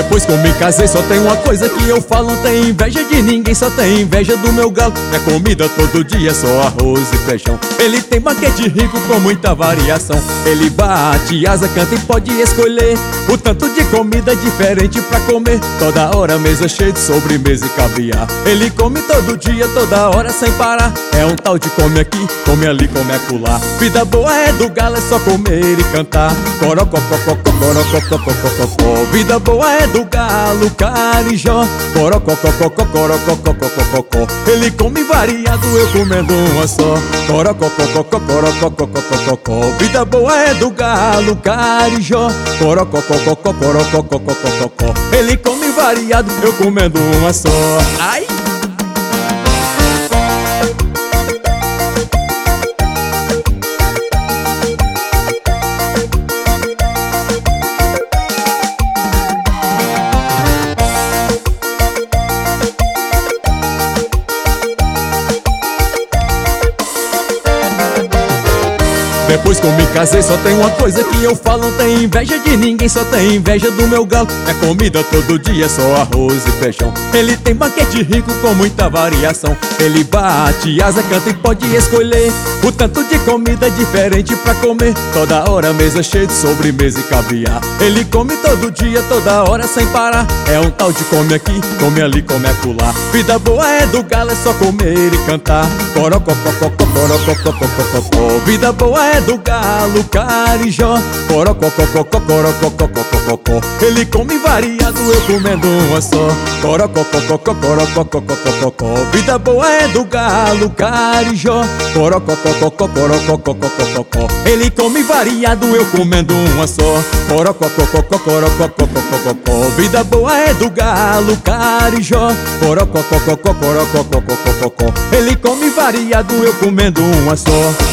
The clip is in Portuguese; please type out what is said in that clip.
Depois que eu me casei só tem uma coisa que eu falo: não tem inveja de ninguém, só tem inveja do meu galo. Minha comida todo dia é só arroz e feijão. Ele tem banquete rico com muita variação. Ele bate asa, canta e pode escolher o tanto de comida diferente pra comer. Toda hora mesa cheia de sobremesa e caviar. Ele come todo dia, toda hora sem parar. É um tal de come aqui, come ali, come acolá. Vida boa é do galo, é só comer e cantar. Corococococó, corococococó. Vida boa é do galo, carijó. Corococococó, corococococó. Ele come variado, eu comendo uma só. Corococococó, corococococó. Vida boa é do galo, carijó. Corococococó, corococococó. Ele come variado, eu comendo uma só. Ai! Depois que eu me casei só tem uma coisa que eu falo: não tem inveja de ninguém, só tem inveja do meu galo. É comida todo dia, é só arroz e feijão. Ele tem banquete rico com muita variação. Ele bate asa, canta e pode escolher o tanto de comida diferente pra comer. Toda hora mesa cheia de sobremesa e caviar. Ele come todo dia, toda hora sem parar. É um tal de come aqui, come ali, come acolá. Vida boa é do galo, é só comer e cantar. Corococococó, corococococó. Vida boa é do galo, carijó. Corococococó, corococococó. Ele come variado, eu comendo uma só. Corococococó, corococococó. Vida boa é do galo, carijó. Corococococó, corococococó. Ele come variado, eu comendo uma só. Corococococó, corococococó. Vida boa é do galo, carijó. Corococococó, corococococó. Ele come variado, eu comendo uma só.